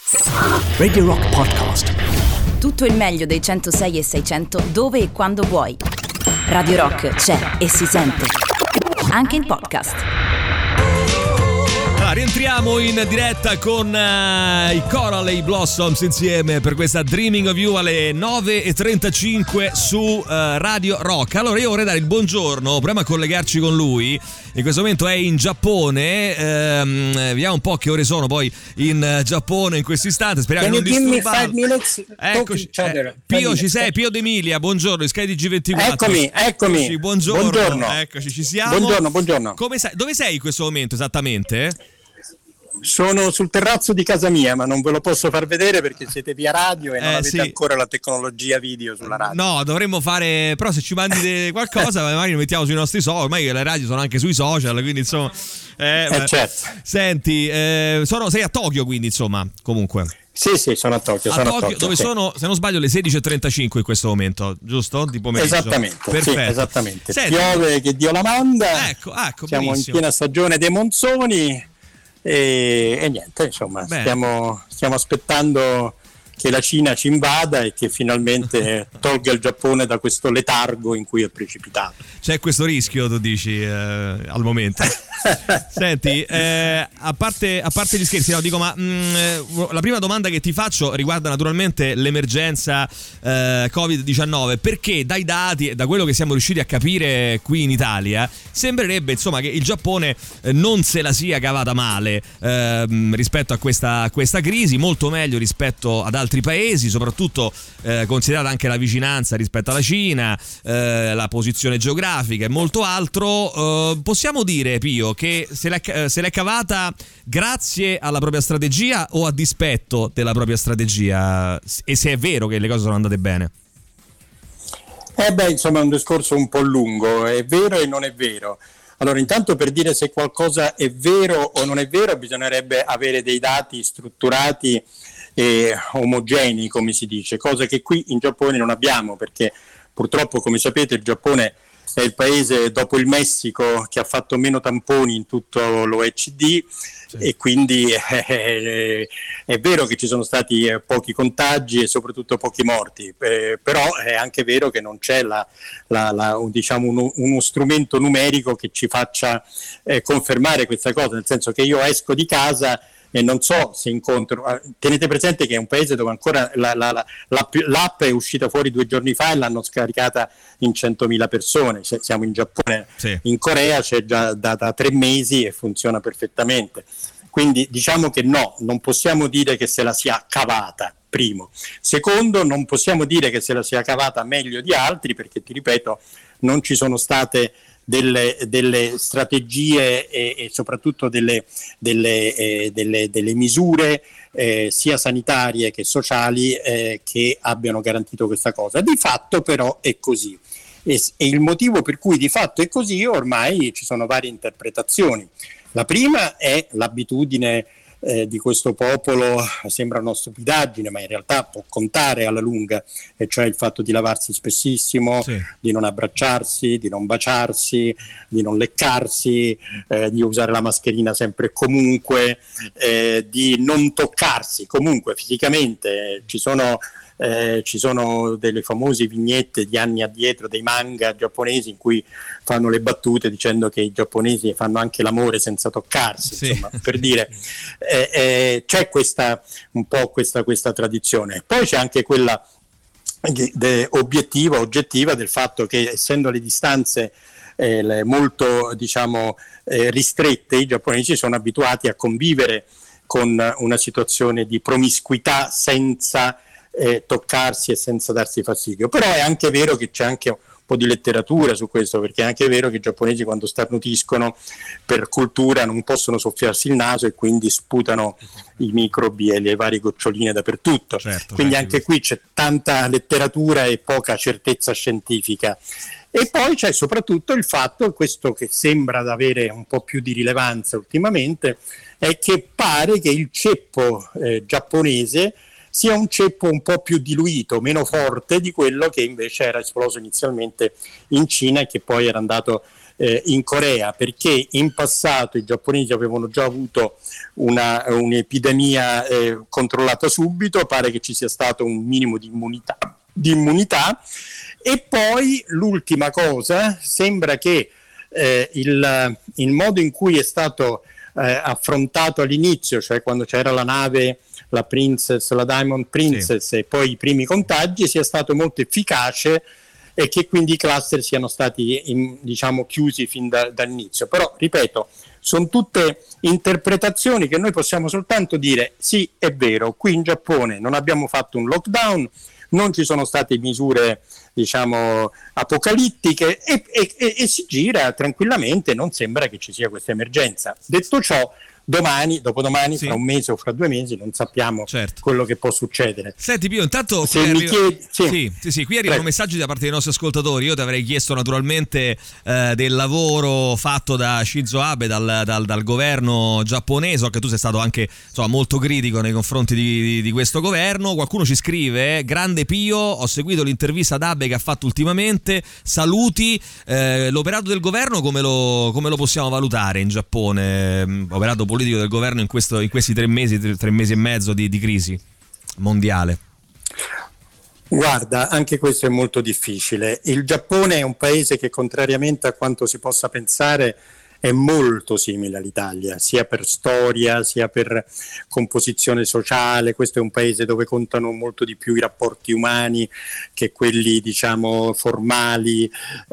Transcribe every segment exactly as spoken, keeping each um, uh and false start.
Radio Rock Podcast. Tutto il meglio dei centosei e seicento dove e quando vuoi. Radio Rock c'è e si sente anche in podcast. Allora, rientriamo in diretta con uh, i Coral e i Blossoms insieme per questa Dreaming of You alle nove e trentacinque su uh, Radio Rock. Allora io vorrei dare il buongiorno, proviamo a collegarci con lui. In questo momento è in Giappone, ehm, vediamo un po' che ore sono poi in Giappone in questo istante, speriamo di non disturbarlo. Eccoci, eh, Pio ci sei, Pio D'Emilia, buongiorno, Sky di G ventiquattro. Eccomi, eccomi. Eccoci, buongiorno. buongiorno. Eccoci, ci siamo. Buongiorno, buongiorno. Come sei, dove sei in questo momento esattamente? Sono sul terrazzo di casa mia, ma non ve lo posso far vedere perché siete via radio e non eh, avete sì. ancora la tecnologia video sulla radio. No, dovremmo fare, però se ci mandi de- qualcosa magari lo mettiamo sui nostri social, ormai le radio sono anche sui social, quindi insomma eh, eh, certo. Senti, eh, sono, sei a Tokyo quindi insomma, comunque. Sì, sì, sono a Tokyo. A sono Tokyo, a Tokyo dove sì. sono, se non sbaglio, le sedici e trentacinque in questo momento, giusto? Di pomeriggio. Esattamente, perfetto. Sì, esattamente. Senti, piove che Dio la manda. Ecco, ecco, siamo benissimo. in piena stagione dei monsoni e, e niente, insomma, stiamo, stiamo aspettando che la Cina ci invada e che finalmente tolga il Giappone da questo letargo in cui è precipitato. C'è questo rischio, tu dici, eh, al momento. Senti, eh, a, parte, a parte gli scherzi, no, dico, ma mh, la prima domanda che ti faccio riguarda naturalmente l'emergenza eh, covid diciannove, perché dai dati e da quello che siamo riusciti a capire qui in Italia sembrerebbe insomma che il Giappone eh, non se la sia cavata male eh, rispetto a questa, a questa crisi, molto meglio rispetto ad altri paesi, soprattutto eh, considerata anche la vicinanza rispetto alla Cina, eh, la posizione geografica e molto altro. Eh, possiamo dire, Pio, che se l'è, se l'è cavata grazie alla propria strategia o a dispetto della propria strategia, e se è vero che le cose sono andate bene? Eh beh, insomma è un discorso un po' lungo, è vero e non è vero. Allora, intanto per dire se qualcosa è vero o non è vero bisognerebbe avere dei dati strutturati e omogenei, come si dice, cosa che qui in Giappone non abbiamo, perché purtroppo, come sapete, il Giappone è il paese dopo il Messico che ha fatto meno tamponi in tutto l'O E C D, sì. E quindi eh, è vero che ci sono stati eh, pochi contagi e soprattutto pochi morti, eh, però è anche vero che non c'è la, la, la, un, diciamo uno, uno strumento numerico che ci faccia eh, confermare questa cosa, nel senso che io esco di casa e non so se incontro, tenete presente che è un paese dove ancora la, la, la, l'app, l'app è uscita fuori due giorni fa e l'hanno scaricata in centomila persone, se siamo in Giappone, sì. In Corea c'è già da, da tre mesi e funziona perfettamente, quindi diciamo che no, non possiamo dire che se la sia cavata, primo. Secondo, non possiamo dire che se la sia cavata meglio di altri, perché ti ripeto, non ci sono state Delle, delle strategie e, e soprattutto delle, delle, eh, delle, delle misure eh, sia sanitarie che sociali eh, che abbiano garantito questa cosa. Di fatto però è così e, e il motivo per cui di fatto è così ormai ci sono varie interpretazioni. La prima è l'abitudine Eh, di questo popolo, sembra una stupidaggine ma in realtà può contare alla lunga, e cioè il fatto di lavarsi spessissimo, sì. Di non abbracciarsi, di non baciarsi, di non leccarsi, eh, di usare la mascherina sempre e comunque, eh, di non toccarsi comunque fisicamente. Ci sono Eh, ci sono delle famose vignette di anni addietro dei manga giapponesi in cui fanno le battute dicendo che i giapponesi fanno anche l'amore senza toccarsi, sì. Insomma, per dire eh, eh, c'è questa un po' questa, questa tradizione. Poi c'è anche quella de, de, obiettiva, oggettiva del fatto che essendo le distanze eh, le, molto diciamo eh, ristrette, i giapponesi sono abituati a convivere con una situazione di promiscuità senza Eh, toccarsi e senza darsi fastidio. Però è anche vero che c'è anche un po' di letteratura su questo, perché è anche vero che i giapponesi quando starnutiscono per cultura non possono soffiarsi il naso e quindi sputano i microbi e le varie goccioline dappertutto, certo, quindi certo. Anche qui c'è tanta letteratura e poca certezza scientifica. E poi c'è soprattutto il fatto, questo che sembra ad avere un po' più di rilevanza ultimamente, è che pare che il ceppo eh, giapponese sia un ceppo un po' più diluito, meno forte di quello che invece era esploso inizialmente in Cina e che poi era andato eh, in Corea, perché in passato i giapponesi avevano già avuto una, un'epidemia eh, controllata subito, pare che ci sia stato un minimo di immunità, di immunità. E poi l'ultima cosa, sembra che eh, il, il modo in cui è stato eh, affrontato all'inizio, cioè quando c'era la nave, la Princess, la Diamond Princess, sì, e poi i primi contagi, sia stato molto efficace e che quindi i cluster siano stati in, diciamo chiusi fin da, dall'inizio. Però ripeto, sono tutte interpretazioni che noi possiamo soltanto dire sì, è vero, qui in Giappone non abbiamo fatto un lockdown, non ci sono state misure diciamo apocalittiche e, e, e, e si gira tranquillamente, non sembra che ci sia questa emergenza. Detto ciò, domani, dopodomani, sì, fra un mese o fra due mesi non sappiamo, certo, quello che può succedere. Senti Pio, intanto se qui, mi arriva... chiedi... sì. Sì, sì, sì, qui arrivano Prego. messaggi da parte dei nostri ascoltatori. Io ti avrei chiesto naturalmente eh, del lavoro fatto da Shinzo Abe, dal, dal, dal governo giapponese. So che tu sei stato anche insomma, molto critico nei confronti di, di, di questo governo. Qualcuno ci scrive: grande Pio, ho seguito l'intervista ad Abe che ha fatto ultimamente, saluti. Eh, l'operato del governo come lo, come lo possiamo valutare in Giappone? Operato politico del governo in, questo, in questi tre mesi, tre, tre mesi e mezzo di, di crisi mondiale? Guarda, anche questo è molto difficile. Il Giappone è un paese che, contrariamente a quanto si possa pensare, è molto simile all'Italia, sia per storia, sia per composizione sociale. Questo è un paese dove contano molto di più i rapporti umani che quelli, diciamo, formali.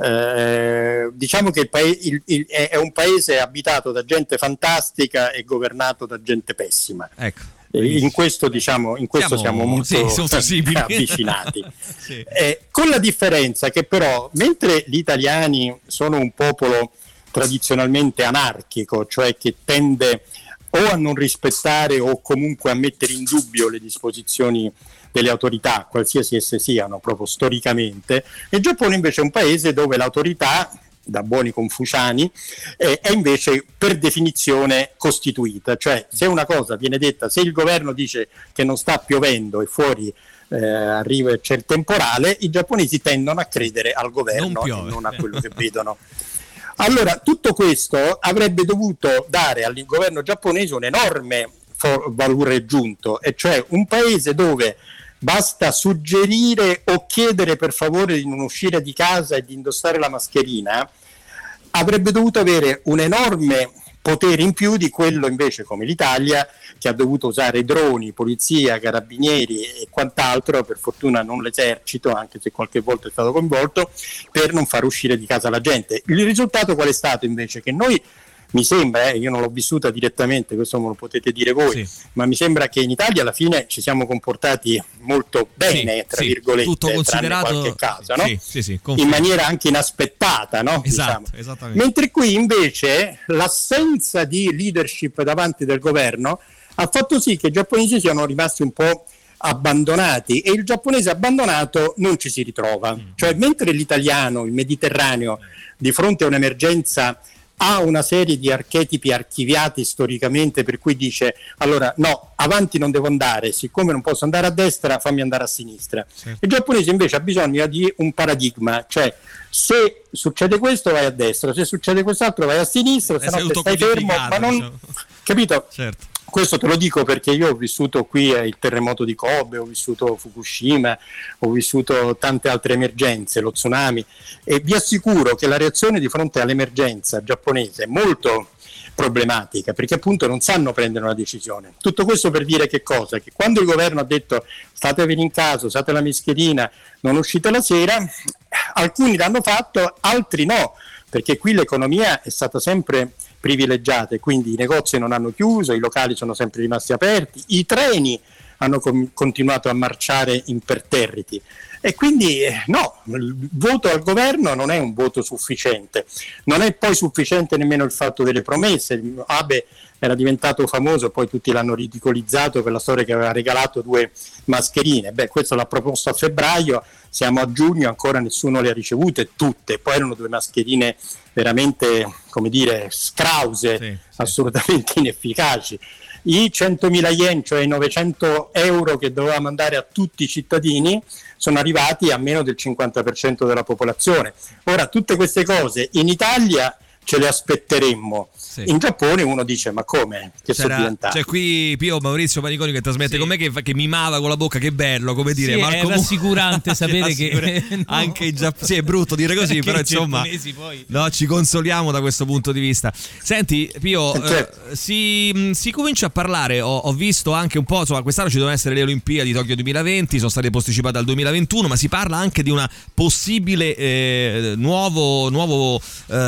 Eh, diciamo che il pa- il, il, è un paese abitato da gente fantastica e governato da gente pessima. Ecco. In questo, diciamo, in questo siamo, siamo molto sì, avvicinati. Sì. Eh, con la differenza che però, mentre gli italiani sono un popolo tradizionalmente anarchico, cioè che tende o a non rispettare o comunque a mettere in dubbio le disposizioni delle autorità, qualsiasi esse siano, proprio storicamente, il Giappone invece è un paese dove l'autorità, da buoni confuciani, eh, è invece per definizione costituita, cioè se una cosa viene detta, se il governo dice che non sta piovendo e fuori eh, arriva c'è il temporale, i giapponesi tendono a credere al governo non e non a quello che vedono. Allora, tutto questo avrebbe dovuto dare al governo giapponese un enorme for- valore aggiunto, e cioè un paese dove basta suggerire o chiedere per favore di non uscire di casa e di indossare la mascherina, avrebbe dovuto avere un enorme potere in più di quello invece come l'Italia, che ha dovuto usare droni, polizia, carabinieri e quant'altro, per fortuna non l'esercito, anche se qualche volta è stato coinvolto, per non far uscire di casa la gente. Il risultato qual è stato invece? Che noi, mi sembra, eh, io non l'ho vissuta direttamente, questo me lo potete dire voi, sì, ma mi sembra che in Italia alla fine ci siamo comportati molto bene, sì, tra sì, virgolette, tutto considerato, tranne qualche caso, no? Sì, sì, sì, in maniera anche inaspettata, no? Esatto, diciamo. Esattamente. Mentre qui invece l'assenza di leadership davanti del governo ha fatto sì che i giapponesi siano rimasti un po' abbandonati, e il giapponese abbandonato non ci si ritrova, mm. cioè mentre l'italiano, il mediterraneo, di fronte a un'emergenza ha una serie di archetipi archiviati storicamente, per cui dice allora no, avanti non devo andare, siccome non posso andare a destra fammi andare a sinistra. Sì. Il giapponese invece ha bisogno di un paradigma, cioè se succede questo vai a destra, se succede quest'altro vai a sinistra, se no te stai fermo, ma non diciamo. Capito? Certo. Questo te lo dico perché io ho vissuto qui il terremoto di Kobe, ho vissuto Fukushima, ho vissuto tante altre emergenze, lo tsunami, e vi assicuro che la reazione di fronte all'emergenza giapponese è molto problematica, perché appunto non sanno prendere una decisione. Tutto questo per dire che cosa? Che quando il governo ha detto statevi in casa, usate la mascherina, non uscite la sera, alcuni l'hanno fatto, altri no, perché qui l'economia è stata sempre privilegiate, quindi i negozi non hanno chiuso, i locali sono sempre rimasti aperti, i treni hanno com- continuato a marciare imperterriti, e quindi eh, no, il voto al governo non è un voto sufficiente. Non è poi sufficiente nemmeno il fatto delle promesse. Abe era diventato famoso, poi tutti l'hanno ridicolizzato per la storia che aveva regalato due mascherine. Beh, questo l'ha proposto a febbraio, siamo a giugno, ancora nessuno le ha ricevute tutte, poi erano due mascherine veramente, come dire, scrause, sì, sì. assolutamente inefficaci. I centomila yen, cioè i novecento euro che dovevamo mandare a tutti i cittadini, sono arrivati a meno del cinquanta per cento della popolazione. Ora, tutte queste cose in Italia ce le aspetteremmo. Sì. In Giappone uno dice: ma come? Che C'era, sono diventati? C'è qui Pio Maurizio Paniconi che trasmette sì. con me che, che mimava con la bocca, che bello, come dire. Sì, ma è comunque... rassicurante sapere che no. anche in Giappone, sì, è brutto dire così, però insomma poi... no, ci consoliamo da questo punto di vista. Senti Pio, certo. eh, si, si comincia a parlare, ho, ho visto anche un po', insomma, quest'anno ci devono essere le Olimpiadi Tokyo duemilaventi, sono state posticipate al duemilaventuno, ma si parla anche di una possibile eh, nuovo, nuovo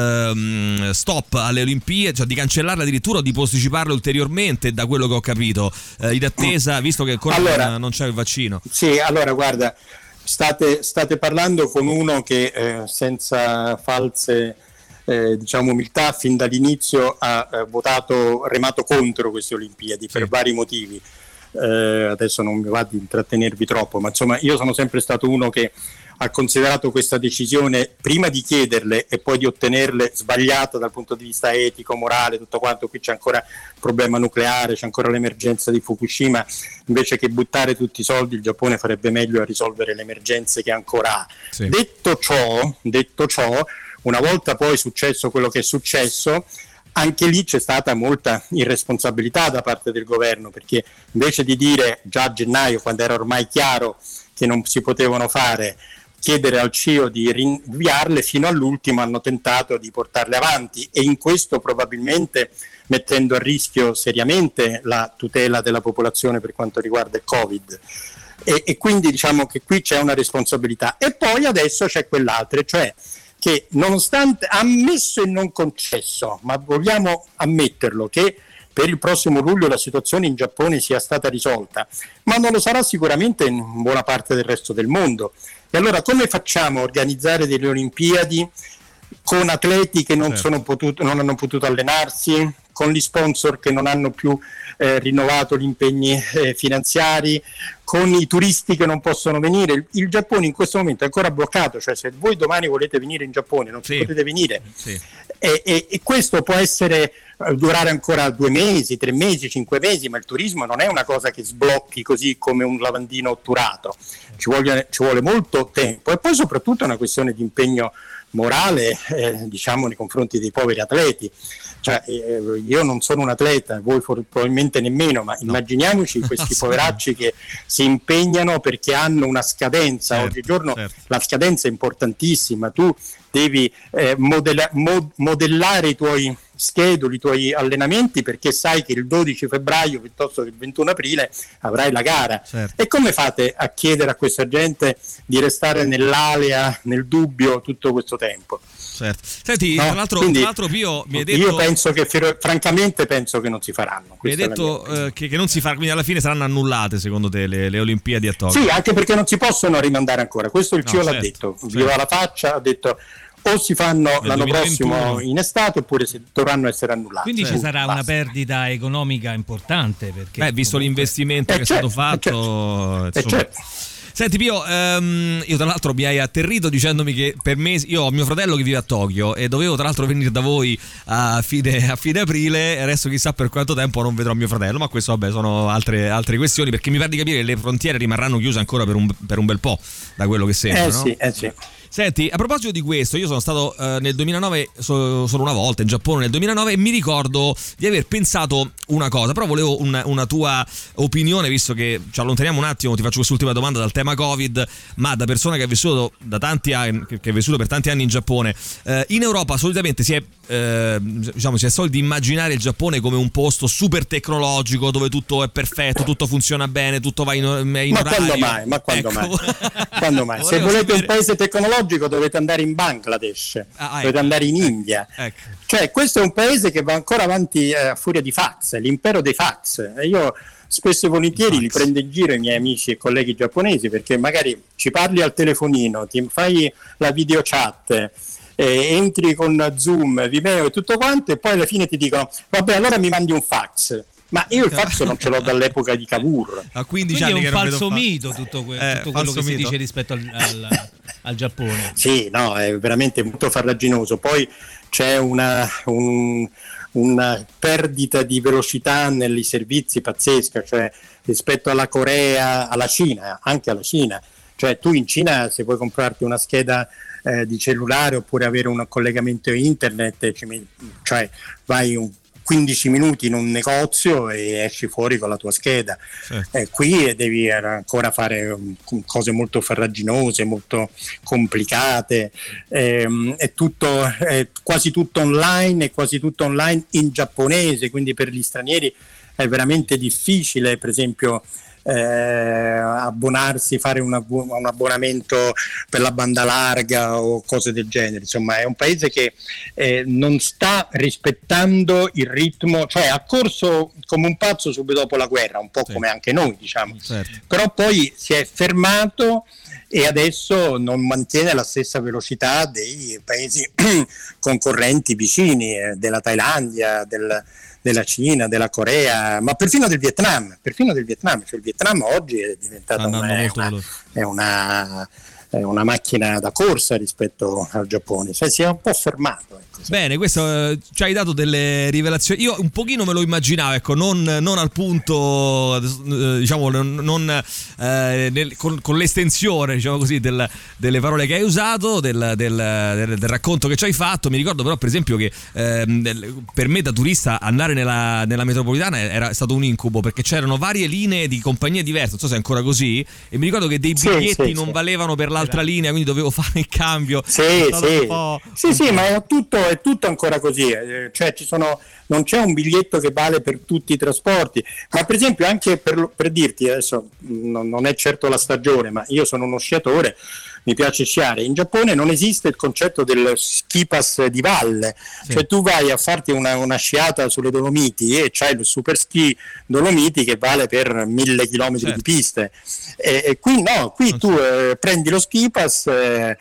eh, stop alle Olimpiadi, cioè di cancellarla addirittura o di posticiparla ulteriormente, da quello che ho capito, eh, in attesa, visto che ancora allora, non, non c'è il vaccino. Sì, allora guarda, state, state parlando con uno che eh, senza false eh, diciamo umiltà fin dall'inizio ha eh, votato, remato contro queste Olimpiadi, sì. per vari motivi. Eh, adesso non mi va di intrattenervi troppo, ma insomma io sono sempre stato uno che ha considerato questa decisione, prima di chiederle e poi di ottenerle, sbagliata dal punto di vista etico, morale, tutto quanto. Qui c'è ancora il problema nucleare, c'è ancora l'emergenza di Fukushima, invece che buttare tutti i soldi il Giappone farebbe meglio a risolvere le emergenze che ancora ha. Sì. Detto ciò, detto ciò, una volta poi successo quello che è successo, anche lì c'è stata molta irresponsabilità da parte del governo, perché invece di dire già a gennaio, quando era ormai chiaro che non si potevano fare, chiedere al C I O di rinviarle, fino all'ultimo hanno tentato di portarle avanti, e in questo probabilmente mettendo a rischio seriamente la tutela della popolazione per quanto riguarda il Covid. E, e quindi diciamo che qui c'è una responsabilità. E poi adesso c'è quell'altra, cioè che nonostante ammesso e non concesso, ma vogliamo ammetterlo, che per il prossimo luglio la situazione in Giappone sia stata risolta, ma non lo sarà sicuramente in buona parte del resto del mondo. E allora come facciamo a organizzare delle Olimpiadi con atleti che non, sono potuto, non hanno potuto allenarsi, con gli sponsor che non hanno più eh, rinnovato gli impegni eh, finanziari, con i turisti che non possono venire? Il, il Giappone in questo momento è ancora bloccato, cioè se voi domani volete venire in Giappone non sì. potete venire. Sì. E, e, e questo può essere durare ancora due mesi, tre mesi, cinque mesi, ma il turismo non è una cosa che sblocchi così come un lavandino otturato, ci vuole, ci vuole molto tempo, e poi soprattutto è una questione di impegno morale, eh, diciamo, nei confronti dei poveri atleti. Cioè, eh, io non sono un atleta, voi for- probabilmente nemmeno, ma no. immaginiamoci questi poveracci che si impegnano perché hanno una scadenza. Certo, oggigiorno certo. La scadenza è importantissima, tu devi eh, modella- mod- modellare i tuoi scheduli, i tuoi allenamenti, perché sai che il dodici febbraio piuttosto che il ventuno aprile avrai la gara. Certo. E come fate a chiedere a questa gente di restare nell'alea, nel dubbio tutto questo tempo? Certo. Senti, no? tra, l'altro, Quindi, tra l'altro Pio mi hai detto, io penso che francamente penso che non si faranno. Mi hai detto eh, che, che non si farà, quindi alla fine saranno annullate secondo te le, le Olimpiadi a Tokyo? Sì, anche perché non si possono rimandare ancora, questo il C I O no, l'ha certo, detto, certo. Viva la faccia, ha detto o si fanno nel l'anno duemilaventuno prossimo in estate oppure se dovranno essere annullati. Quindi certo. ci sarà Basta. una perdita economica importante, perché Beh, visto comunque... l'investimento eh, che certo, è stato fatto, eh, certo. certo. Senti Pio, um, io tra l'altro mi hai atterrito dicendomi che per me, io ho mio fratello che vive a Tokyo e dovevo tra l'altro venire da voi a fine, a fine aprile, e adesso chissà per quanto tempo non vedrò mio fratello, ma questo vabbè sono altre, altre questioni, perché mi pare di capire che le frontiere rimarranno chiuse ancora per un, per un bel po', da quello che sembra. Eh no? sì, eh sì. Senti, a proposito di questo, io sono stato eh, nel duemilanove so, solo una volta in Giappone nel duemilanove e mi ricordo di aver pensato una cosa, però volevo una, una tua opinione, visto che ci allontaniamo un attimo, ti faccio quest'ultima domanda dal tema Covid, ma da persona che ha vissuto da tanti anni, che ha vissuto per tanti anni in Giappone, eh, in Europa solitamente si è eh, diciamo si è soliti immaginare il Giappone come un posto super tecnologico dove tutto è perfetto, tutto funziona bene, tutto va in, in ma orario. Quando mai? Ma quando ecco. mai? Quando mai? Se volete sapere... un paese tecnologico dovete andare in Bangladesh, ah, dovete ecco. andare in India. Ecco. Cioè questo è un paese che va ancora avanti eh, a furia di fax, l'impero dei fax. E io spesso e volentieri li prendo in giro i miei amici e colleghi giapponesi, perché magari ci parli al telefonino, ti fai la video chat, eh, entri con Zoom, Vimeo e tutto quanto, e poi alla fine ti dicono vabbè allora mi mandi un fax. Ma io il fax non ce l'ho dall'epoca di Cavour. A quindici Quindi anni è un che falso mito tutto, que- eh, tutto quello che mito. si dice rispetto al, al, al Giappone. Sì, no, è veramente molto farraginoso. Poi c'è una, un, una perdita di velocità nei servizi pazzesca, cioè rispetto alla Corea, alla Cina, anche alla Cina. Cioè tu in Cina, se vuoi comprarti una scheda eh, di cellulare oppure avere un collegamento internet, cioè vai un quindici minuti in un negozio e esci fuori con la tua scheda. Certo. Eh, qui devi ancora fare um, cose molto farraginose, molto complicate, ehm, è tutto, è quasi tutto online, è quasi tutto online in giapponese, quindi per gli stranieri è veramente difficile, per esempio, Eh, abbonarsi, fare un, abbu- un abbonamento per la banda larga o cose del genere. Insomma, è un paese che eh, non sta rispettando il ritmo, cioè ha corso come un pazzo subito dopo la guerra, un po' sì. come anche noi, diciamo. Certo. Però poi si è fermato e adesso non mantiene la stessa velocità dei paesi concorrenti vicini, eh, della Thailandia, del della Cina, della Corea, ma perfino del Vietnam, perfino del Vietnam, cioè il Vietnam oggi è diventata una, è una, è una, è una macchina da corsa rispetto al Giappone, cioè si è un po' fermato. Ecco. Bene, questo eh, ci hai dato delle rivelazioni. Io un pochino me lo immaginavo, ecco, non, non al punto, eh, diciamo, non eh, nel, con, con l'estensione, diciamo così, del, delle parole che hai usato, del, del, del, del racconto che ci hai fatto. Mi ricordo però, per esempio, che eh, per me da turista andare nella, nella metropolitana era stato un incubo, perché c'erano varie linee di compagnie diverse, non so se è ancora così, e mi ricordo che dei biglietti sì, sì, non sì. valevano per l'altra linea, quindi dovevo fare il cambio. Sì, sì, sì, sì, ma è tutto, è tutto ancora così, eh, cioè ci sono, non c'è un biglietto che vale per tutti i trasporti, ma per esempio anche per, per dirti, adesso non, non è certo la stagione, ma io sono uno sciatore, mi piace sciare. In Giappone non esiste il concetto del ski pass di valle, sì. cioè tu vai a farti una, una sciata sulle Dolomiti e c'hai il super ski Dolomiti che vale per mille chilometri certo. di piste, e, e qui no, qui non tu eh, prendi lo ski pass eh,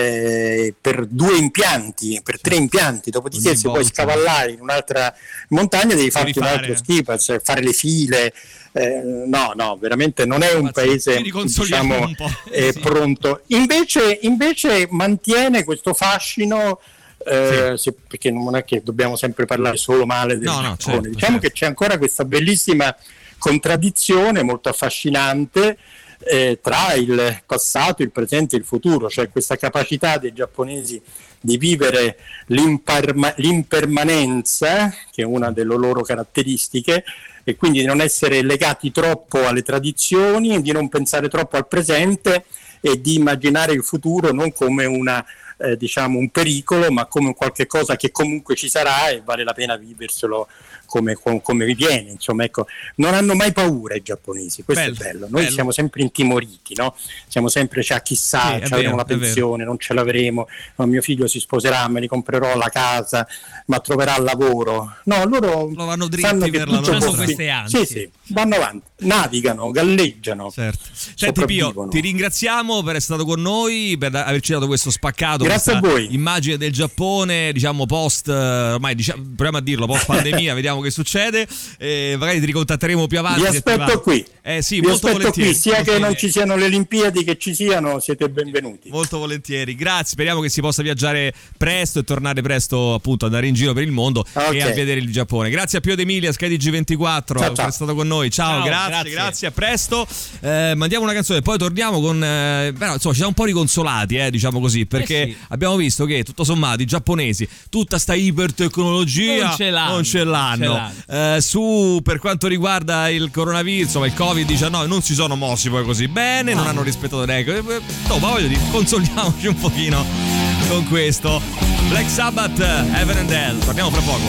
eh, per due impianti, per certo. tre impianti, dopodiché Ogni se volta. vuoi scavallare in un'altra montagna devi farti un altro ski pass, fare le file. Eh, no, no, veramente non è un paese, diciamo, un eh, sì. pronto. Invece, invece mantiene questo fascino, eh, sì. se, perché non è che dobbiamo sempre parlare solo male del no, Giappone. No, certo, diciamo certo. che c'è ancora questa bellissima contraddizione molto affascinante eh, tra il passato, il presente e il futuro, cioè questa capacità dei giapponesi di vivere l'imperma- l'impermanenza, che è una delle loro caratteristiche, e quindi di non essere legati troppo alle tradizioni, di non pensare troppo al presente e di immaginare il futuro non come una, eh, diciamo un pericolo, ma come qualche cosa che comunque ci sarà e vale la pena viverselo come, come vi viene. Insomma, ecco, non hanno mai paura i giapponesi, questo bello, è bello. Noi bello. siamo sempre intimoriti, no? Siamo sempre, cioè, chissà, sì, avremo la pensione, non ce l'avremo, no, mio figlio si sposerà, me li comprerò la casa, ma troverà lavoro. No, loro lo vanno dritti per la loro queste ansie. Sì, sì, vanno avanti, navigano, galleggiano. Certo. Senti Pio, ti ringraziamo per essere stato con noi, per averci dato questo spaccato. Grazie a voi. Immagine del Giappone, diciamo post, ormai diciamo, proviamo a dirlo, post pandemia, vediamo che succede. Eh, magari ti ricontatteremo più avanti. Vi aspetto qui. Eh sì, Vi molto aspetto volentieri. qui, sia molto che non volentieri. ci siano le Olimpiadi che ci siano, siete benvenuti. Molto volentieri, grazie. Speriamo che si possa viaggiare presto e tornare presto, appunto, andare in giro per il mondo okay. e a vedere il Giappone. Grazie a Pio De Emilia, Sky T G ventiquattro, ciao, ciao. per essere stato con noi. Ciao, ciao grazie, grazie, grazie, a presto. Eh, mandiamo una canzone, poi torniamo con. Eh, beh, no, insomma, ci siamo un po' riconsolati, eh, diciamo così, perché eh sì. abbiamo visto che tutto sommato i giapponesi, tutta sta ipertecnologia non ce l'hanno. Non ce l'hanno. Non ce l'hanno. Eh, su per quanto riguarda il coronavirus, insomma, il covid diciannove, non si sono mossi poi così bene, no. non hanno rispettato le regole. No, ma voglio dire, consoliamoci un pochino con questo. Black Sabbath, Heaven and Hell. Torniamo fra poco.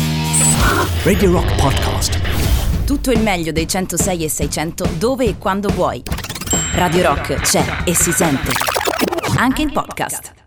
Radio Rock Podcast. Tutto il meglio dei centosei e seicento dove e quando vuoi. Radio Rock c'è e si sente. Anche in podcast.